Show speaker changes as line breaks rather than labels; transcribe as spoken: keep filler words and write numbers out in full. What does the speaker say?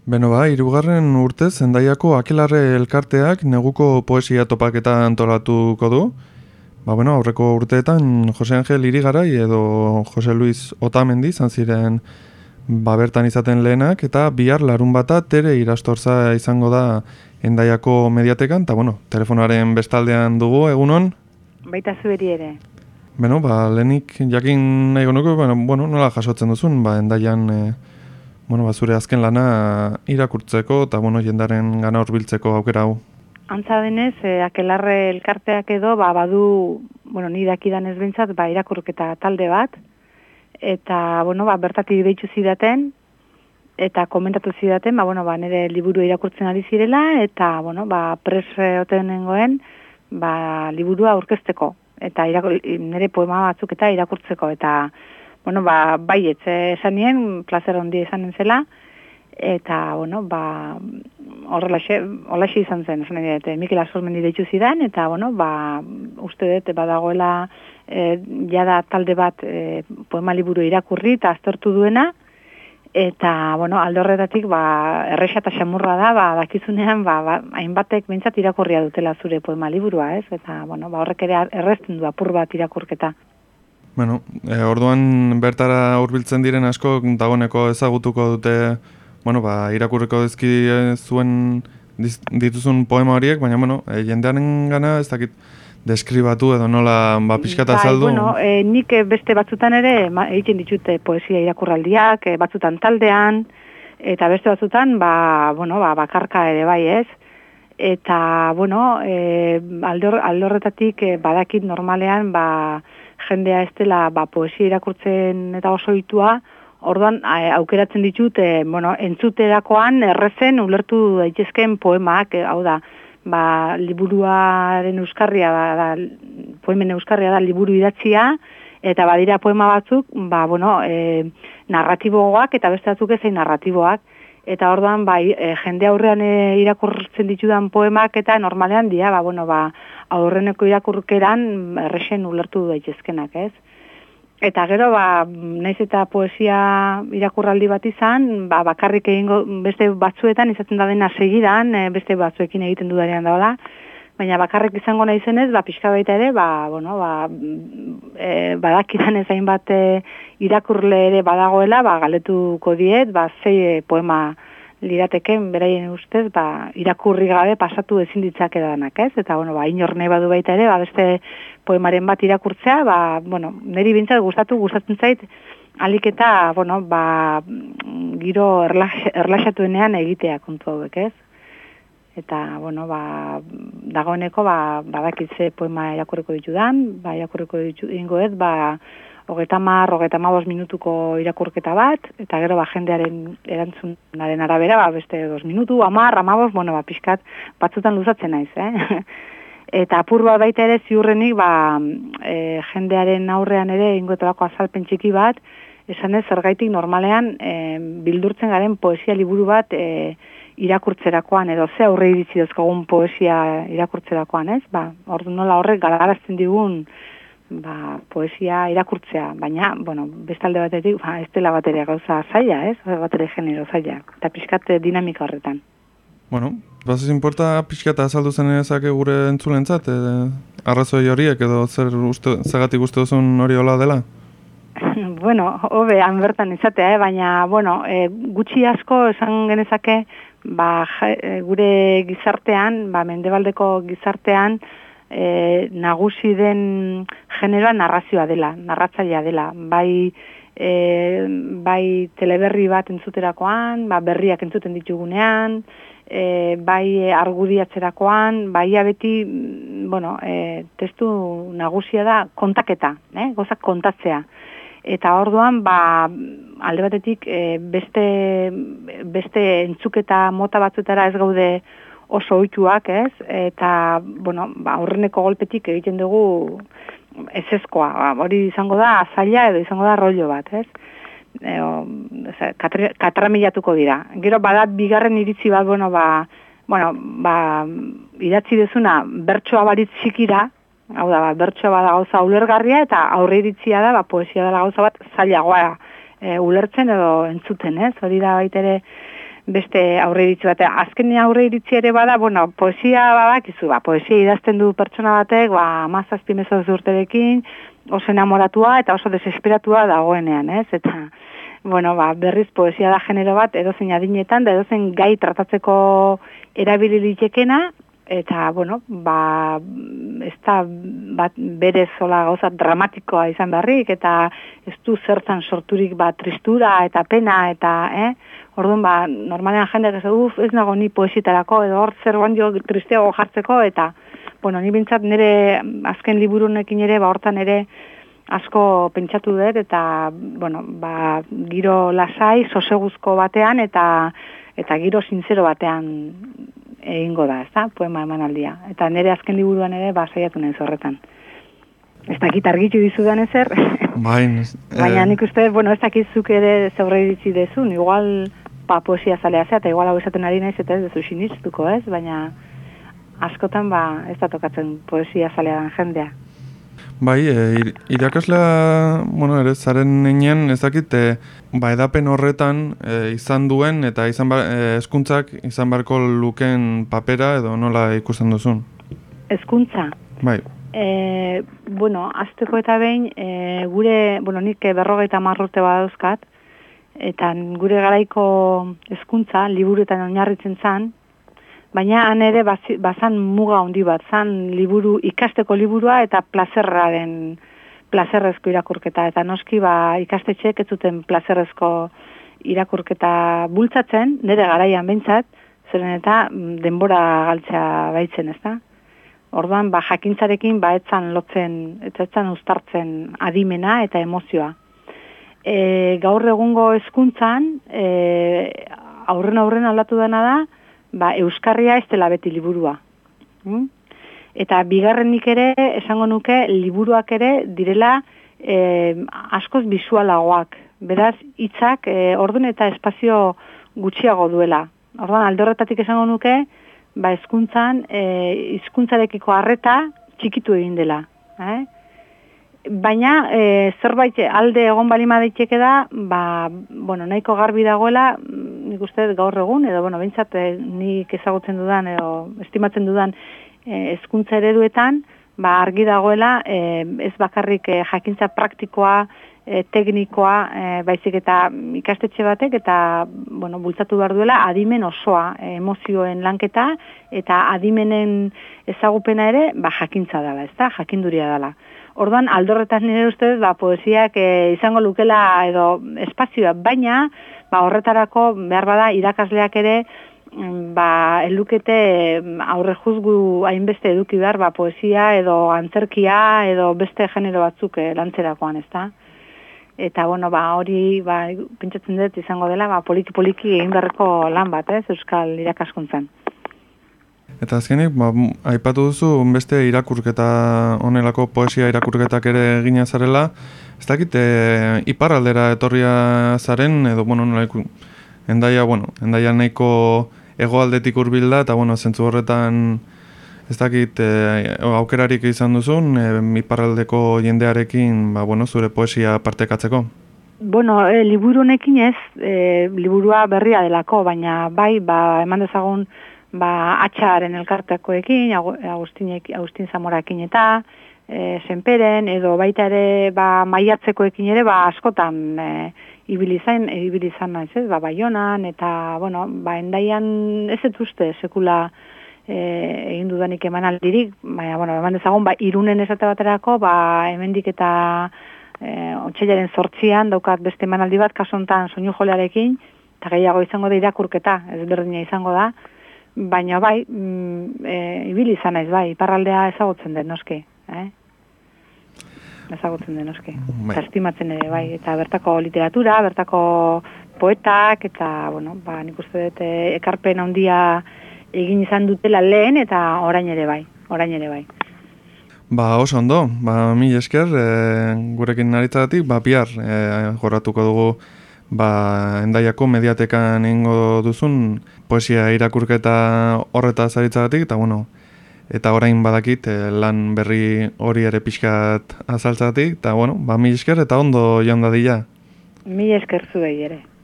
Beno ba, hirugarren urtez Hendaiako Akelarre elkarteak neguko poesia topaketa antolatuko du. Ba, bueno, aurreko urteetan Jose Angel Irigarai edo Jose Luis Otamendi izan ziren ba, bertan izaten lehenak, eta bihar larun bata Tere Irastorza izango da Hendaiako mediatekan, eta bueno, telefonaren bestaldean dugu, egunon?
Baita zueri ere.
Beno, ba, lehenik jakin nahi gonuko, bueno, bueno, nola jasotzen duzun, ba, Hendaian e, bueno, ba, zure azken lana irakurtzeko eta bueno, jendaren gana hurbiltzeko aukera hau.
Antza denez, eh, Akelarre elkarteak edo ba, badu, bueno, ni dakidan ez behintzat, ba, irakurketa talde bat, eta bueno, ba, bertatik deitu zidaten, eta komentatu zidaten, ba, bueno, ba, nire liburu irakurtzen ari zirela, eta bueno, ba, pres oten nengoen, ba, liburua aurkezteko, eta irakur, nire poema batzuk eta irakurtzeko, eta bueno, ba, baietz, esan nien, plazer handi esanen zela, eta, bueno, ba, horrelaxe, horrelaxe izan zen, esan nire, Mikel Asormendi deitu zidan, eta, bueno, ba, uste dut, badagoela, e, jada talde bat e, poema liburu irakurri, eta aztertu duena, eta, bueno, alde horretatik, ba, erresa eta xamurra da, ba, dakizunean, ba, ba, hainbatek behintzat irakurria dutela zure poema liburua, ez? Eta, bueno, ba, horrek ere errezten du apur bat irakurketa.
Bueno, e, orduan bertara hurbiltzen diren asko dagoeneko ezagutuko dute, bueno, ba, irakurriko dizki zuen dituzun poema horiek, baina, bueno, e, jendearen gana ez dakit deskribatu edo nola ba, pixkata azaldu.
Bai, bueno, e, nik beste batzutan ere egiten ditute poesia irakurraldiak, e, batzutan taldean, eta beste batzutan, ba, bueno, ba, bakarka ere bai ez. Eta, bueno, e, alde horretatik e, badakit normalean, ba, jendea ez dela ba, poesia irakurtzen eta oso ohitua, orduan aukeratzen ditut, e, bueno, entzuterakoan errezen ulertu daitezkeen poemak, e, hau da, ba, liburuaren euskarria da, da, poemen euskarria da liburu idatzia, eta badira poema batzuk, ba, bueno, e, narratiboak eta beste batzuk ezein narratiboak, eta orduan ba, e, jende aurrean e, irakurtzen ditudan poemak eta normalean dira, ba, bueno, ba, aurreneko irakurkeran errexen ulertu daitezkenak, ez? Eta gero, ba, naiz eta poesia irakurraldi bat izan, ba, bakarrik egingo beste batzuetan izaten da dena segidan, e, beste batzuekin egiten dudarean daola, baina bakarrik izango naizenez, ba, pixka baita ere, ba, bueno, ba, e, badakidan ezain bat e, irakurle ere badagoela, ba, galetuko diet, ba, zei e, poema lirateken, beraien ustez, ba, irakurri gabe pasatu ezin ditzake danak, ez? Eta, bueno, ba, inor nahi badu baita ere, ba, beste poemaren bat irakurtzea, ba, bueno, niri bintzat gustatu, gustatzen zait, alik eta, bueno, ba, giro erlaxatuenean egitea kontu hauek, ez? Eta, bueno, ba, dagoeneko, ba, badakitze poema irakurriko ditudan, ba, irakurriko ditu, ingo ez, ba, hogeita hamar, hogeita hamabost minutuko irakurketa bat, eta gero ba, jendearen erantzunaren arabera, ba, beste dos minutu, hamar, hamabost, bueno, ba, pixkat batzutan luzatzen naiz, eh? Eta apur bat baita ere ziurrenik, ba, e, jendearen aurrean ere ingoetarako azalpen txiki bat, esan ez zergaitik normalean e, bildurtzen garen poesia liburu bat e, irakurtzerakoan, edo ze aurre iritzi dozkogun poesia irakurtzerakoan, ez? Ba, ordu nola horrek galarazten digun ba, poesia irakurtzea, baina, bueno, bestalde batetik, ba, ez dela bateria gauza zaila, ez? Bateria genero zaila, eta pixkat dinamika horretan.
Bueno, bazez inporta pixkata azaldu zen ezake gure entzulentzat, e, arrazoi horiek edo zer uste, zegatik uste duzun hori hola dela?
Bueno, hobe, han bertan izatea, eh? Baina, bueno, e, gutxi asko esan genezake, ba, gure gizartean, ba, mendebaldeko gizartean, E, nagusi den generoa narrazioa dela, narratzailea dela, bai, e, bai teleberri bat entzuterakoan, ba, berriak entzuten ditugunean, e, bai argudiatzerakoan, bai abeti, bueno, e, testu nagusia da kontaketa, eh? Gozak kontatzea. Eta orduan, ba, alde batetik e, beste, beste entzuketa mota batzuetara ez gaude oso ohituak, ez? Eta, bueno, ba, aurreneko golpetik egiten dugu ezezkoa. Ba, hori izango da zaila edo izango da rollo bat, ez? E, o, katramilatuko dira. Gero badat bigarren iritzi bat, bueno, ba, bueno, ba, idatzi dezuna bertsoa baritz txikira, hau da, ba, bertsoa bada gauza ulergarria eta aurre iritzia da, ba, poesia dela gauza bat zailagoa e, ulertzen edo entzuten, ez? Hori da baita ere beste aurre iritzi bat. Azken aurre iritzi ere bada, bueno, poesia badakizu, ba, poesia idazten du pertsona batek, ba, amazazpi mezortzi urterekin, oso enamoratua eta oso desesperatua dagoenean, ez? Eta, bueno, ba, berriz poesia da genero bat, edozein adinetan, da edozein gai tratatzeko erabili litekena, eta, bueno, ba, ez da bat berez zola gauza dramatikoa izan beharrik, eta ez du zertan sorturik ba, tristura eta pena, eta, eh? Orduan, ba, normalean jendeak ez, uf, ez nago ni poesitarako, edo hor zer bandio tristeago jartzeko, eta, bueno, ni bintzat nire azken liburunekin ere, ba, hortan ere asko pentsatu dut, eta, bueno, ba, giro lasai, soseguzko batean, eta eta giro sinzero batean egingo da, ezta? Poema emanaldia. Eta nire azken liburuan ere, ba, saiatu naiz horretan. Ez dakit argitu dizudan ezer.
Bain,
Baina nik uste, bueno, ez dakizuk ere zeurre iritsi dezun, igual ba, poesia zalea zea, eta igual hau esaten ari naiz, eta ez dezu sinistuko, ez? Baina askotan, ba, ez da tokatzen poesia zalea dan jendea.
Bai, e, irakaslea, bueno, ere, zaren nenean, ez dakit, e, ba, edapen horretan e, izan duen, eta izan bar, e, hezkuntzak izan barko luken papera, edo nola ikusten duzun?
Hezkuntza?
Bai.
E, bueno, azteko eta behin, e, gure, bueno, nik berrogeita marrote badauzkat, eta gure garaiko hezkuntza liburuetan oinarritzen zan, baina han ere bazan muga handi bat, zan liburu, ikasteko liburua eta plazerraren, plazerrezko irakurketa, eta noski ba, ikastetxeek ez zuten plazerrezko irakurketa bultzatzen, nire garaian behintzat, zeren eta denbora galtzea baitzen, ez da? Orduan, ba, jakintzarekin ba, etzan lotzen, etzan uztartzen adimena eta emozioa. E, gaur egungo hezkuntzan, e, aurren aurren aldatu dena da, ba, euskarria ez dela beti liburua. Hmm? Eta bigarrenik ere, esango nuke, liburuak ere direla e, askoz bisualagoak. Beraz, hitzak e, ordun eta espazio gutxiago duela. Orduan, alde horretatik esango nuke, ba, hezkuntzan e, hizkuntzarekiko harreta txikitu egin dela. Eh? Baina, e, zerbait alde egon balima daiteke da, ba, bueno, nahiko garbi dagoela, nik uste gaur egun, edo, bueno, behintzat, e, nik ezagutzen dudan, edo estimatzen dudan hezkuntza e, ereduetan, ba, argi dagoela, e, ez bakarrik e, jakintza praktikoa, e, teknikoa, e, baizik eta ikastetxe batek, eta, bueno, bultzatu behar duela, adimen osoa, e, emozioen lanketa, eta adimenen ezagupena ere, ba, jakintza dela, ez da, jakinduria dela. Orduan, aldorretan nire ustez, ba, poesiak e, izango lukela edo espazioa, baina ba, horretarako behar bada irakasleak ere ba, elukete aurre juzgu hainbeste eduki behar ba, poesia edo antzerkia edo beste genero batzuk e, lantzerakoan, ezta? Eta, bueno, ba, hori ba, pentsatzen dut izango dela ba, poliki-poliki egin beharreko lan bat, ez, Euskal irakaskuntzan.
Eta azkenik, ba, aipatu duzu, beste irakurketa, honelako poesia irakurketak ere egina zarela, ez dakit, e, iparraldera etorria zaren, edo, bueno, nola iku, endaia, bueno, endaia nahiko hegoaldetik hurbil da, eta, bueno, zentzu horretan, ez dakit, e, aukerarik izan duzun, e, iparraldeko jendearekin, ba, bueno, zure poesia partekatzeko?
Bueno, e, liburu honekin ez, e, liburua berria delako, baina bai, ba, eman dezagun, ba, atxaren elkartekoekin, Agustin, Agustin Zamorakin eta e, Senperen, edo baita ere ba, maiatzekoekin ere ba, askotan e, ibilizan, ibilizan naiz, ez, ba, Baionan, eta, bueno, ba, endaian ez ez uste sekula e, egin dudanik emanaldirik, baina, bueno, eman dezagun, ba, Irunen esate baterako, ba, hemendik eta e, otsailaren zortzian daukat beste emanaldi bat, kasontan soinu jolearekin, eta gehiago izango da irakurketa, ez berdina izango da, baina bai, mm, e, ibili izan naiz bai, iparraldea ezagutzen den noski, eh? Ezagutzen den noski. Bai. Estimatzen ere bai, eta bertako literatura, bertako poetak, eta, bueno, ba, nik uste dut ekarpen handia egin izan dutela lehen, eta orain ere bai, orain ere bai.
Ba, oso ondo, ba, mil esker, e, gurekin naritzatik, ba, bihar e, jorratuko dugu ba, Endaiako mediatekan egingo duzun poesia irakurketa horreta zaritzagatik, eta bueno, eta orain badakit eh, lan berri hori ere pixkat azaltzatik, eta bueno, ba, mil esker eta ondo joan dadila.
Mil esker zuei ere.